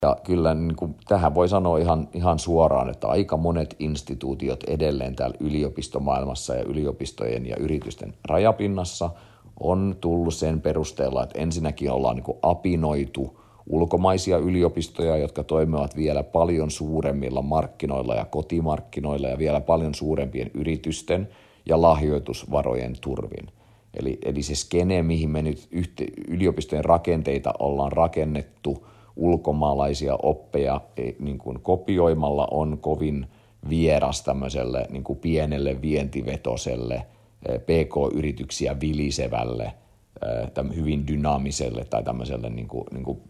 Ja kyllä niin kuin, tähän voi sanoa ihan suoraan, että aika monet instituutiot edelleen täällä yliopistomaailmassa ja yliopistojen ja yritysten rajapinnassa on tullut sen perusteella, että ensinnäkin ollaan niin kuin apinoitu ulkomaisia yliopistoja, jotka toimivat vielä paljon suuremmilla markkinoilla ja kotimarkkinoilla ja vielä paljon suurempien yritysten ja lahjoitusvarojen turvin. Eli se skene, mihin me nyt yliopistojen rakenteita ollaan rakennettu ulkomaalaisia oppeja niin kuin kopioimalla, on kovin vieras tämmöiselle niin kuin pienelle vientivetoiselle, PK-yrityksiä vilisevälle, hyvin dynaamiselle tai tämmöiselle niin kuin,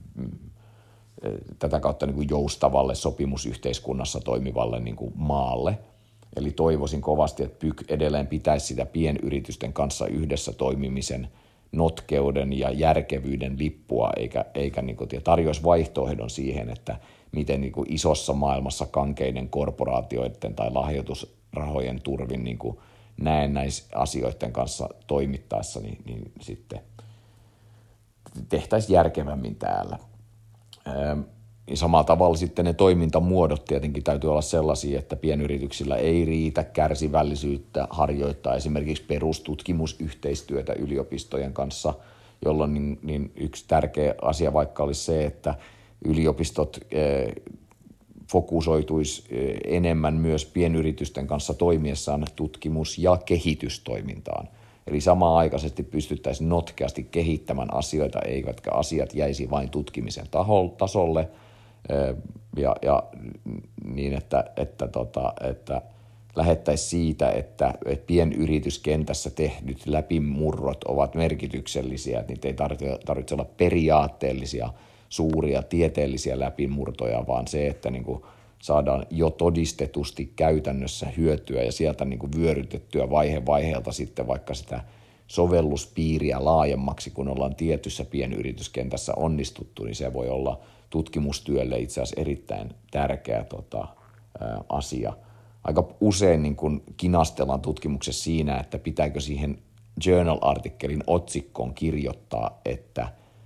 tätä kautta niin kuin joustavalle sopimusyhteiskunnassa toimivalle niin kuin maalle. Eli toivoisin kovasti, että PYK edelleen pitäisi sitä pienyritysten kanssa yhdessä toimimisen notkeuden ja järkevyyden lippua, eikä niin kuin tarjoisi vaihtoehdon siihen, että miten niin kuin isossa maailmassa kankeiden korporaatioiden tai lahjoitusrahojen turvin niin kuin näennäisasioiden kanssa toimittaessa, niin sitten tehtäisiin järkevämmin täällä. Samalla tavalla sitten ne toimintamuodot tietenkin täytyy olla sellaisia, että pienyrityksillä ei riitä kärsivällisyyttä harjoittaa esimerkiksi perustutkimusyhteistyötä yliopistojen kanssa, jolloin niin yksi tärkeä asia vaikka olisi se, että yliopistot fokusoituisi enemmän myös pienyritysten kanssa toimiessaan tutkimus- ja kehitystoimintaan. Eli samaan-aikaisesti pystyttäisiin notkeasti kehittämään asioita, eivätkä asiat jäisi vain tutkimisen tasolle, ja niin, että lähettäisiin siitä, että pienyrityskentässä tehdyt läpimurrot ovat merkityksellisiä, että niitä ei tarvitse olla periaatteellisia, suuria tieteellisiä läpimurtoja, vaan se, että niin kuin saadaan jo todistetusti käytännössä hyötyä ja sieltä niin kuin vyörytettyä vaiheelta sitten vaikka sitä sovelluspiiriä laajemmaksi, kun ollaan tietyssä pienyrityskentässä onnistuttu, niin se voi olla tutkimustyölle itse asiassa erittäin tärkeä asia. Aika usein niin kun kinastellaan tutkimuksessa siinä, että pitääkö siihen journal-artikkelin otsikkoon kirjoittaa, että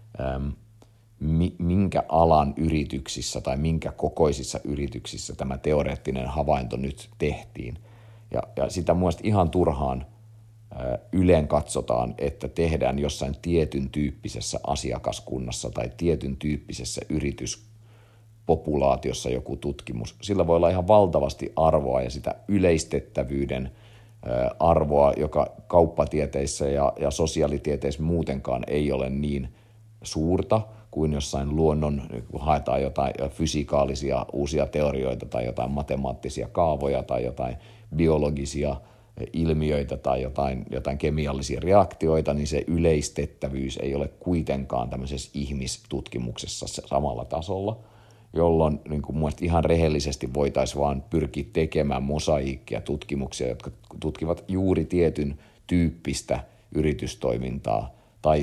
minkä alan yrityksissä tai minkä kokoisissa yrityksissä tämä teoreettinen havainto nyt tehtiin. Ja sitä mun mielestä ihan turhaan yleen katsotaan, että tehdään jossain tietyn tyyppisessä asiakaskunnassa tai tietyn tyyppisessä yrityspopulaatiossa joku tutkimus. Sillä voi olla ihan valtavasti arvoa ja sitä yleistettävyyden arvoa, joka kauppatieteissä ja sosiaalitieteissä muutenkaan ei ole niin suurta kuin jossain luonnon, kun haetaan jotain fysikaalisia uusia teorioita tai jotain matemaattisia kaavoja tai jotain biologisia ilmiöitä tai jotain kemiallisia reaktioita, niin se yleistettävyys ei ole kuitenkaan tämmöisessä ihmistutkimuksessa samalla tasolla, jolloin niin kuin mielestäni ihan rehellisesti voitaisiin vaan pyrkiä tekemään mosaiikkia tutkimuksia, jotka tutkivat juuri tietyn tyyppistä yritystoimintaa tai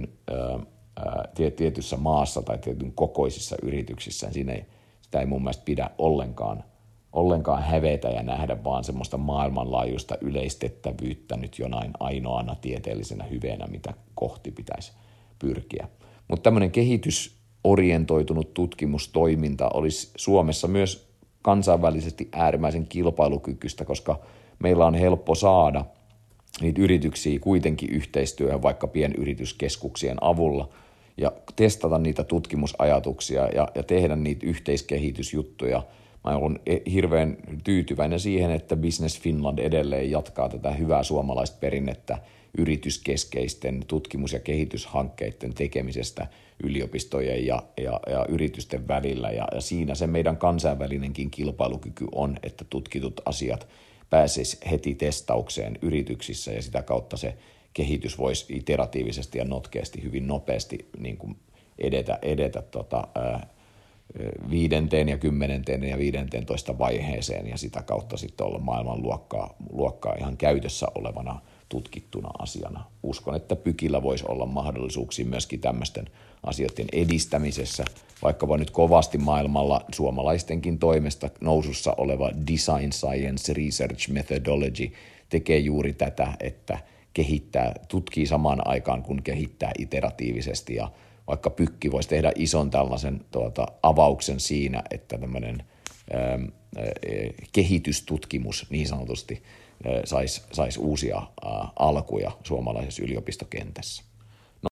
tietyssä maassa tai tietyn kokoisissa yrityksissä. Sitä ei mun mielestä pidä ollenkaan hävetä ja nähdä vaan semmoista maailmanlaajuista yleistettävyyttä nyt jonain ainoana tieteellisenä hyveenä, mitä kohti pitäisi pyrkiä. Mutta tämmöinen kehitysorientoitunut tutkimustoiminta olisi Suomessa myös kansainvälisesti äärimmäisen kilpailukykyistä, koska meillä on helppo saada niitä yrityksiä kuitenkin yhteistyöhön vaikka pienyrityskeskuksien avulla ja testata niitä tutkimusajatuksia ja tehdä niitä yhteiskehitysjuttuja. Mä olen hirveän tyytyväinen siihen, että Business Finland edelleen jatkaa tätä hyvää suomalaista perinnettä yrityskeskeisten tutkimus- ja kehityshankkeiden tekemisestä yliopistojen ja yritysten välillä. Ja siinä se meidän kansainvälinenkin kilpailukyky on, että tutkitut asiat pääsisi heti testaukseen yrityksissä ja sitä kautta se kehitys voisi iteratiivisesti ja notkeasti hyvin nopeasti niin kuin edetä 5. ja 10. ja 15. vaiheeseen ja sitä kautta sitten olla maailmanluokkaa ihan käytössä olevana tutkittuna asiana. Uskon, että PYKillä voisi olla mahdollisuuksia myöskin tämmöisten asioiden edistämisessä, vaikkapa nyt kovasti maailmalla suomalaistenkin toimesta nousussa oleva Design Science Research Methodology tekee juuri tätä, että tutkii samaan aikaan, kun kehittää iteratiivisesti ja vaikka Pykki voisi tehdä ison tällaisen avauksen siinä, että tämmöinen kehitystutkimus niin sanotusti saisi uusia alkuja suomalaisessa yliopistokentässä.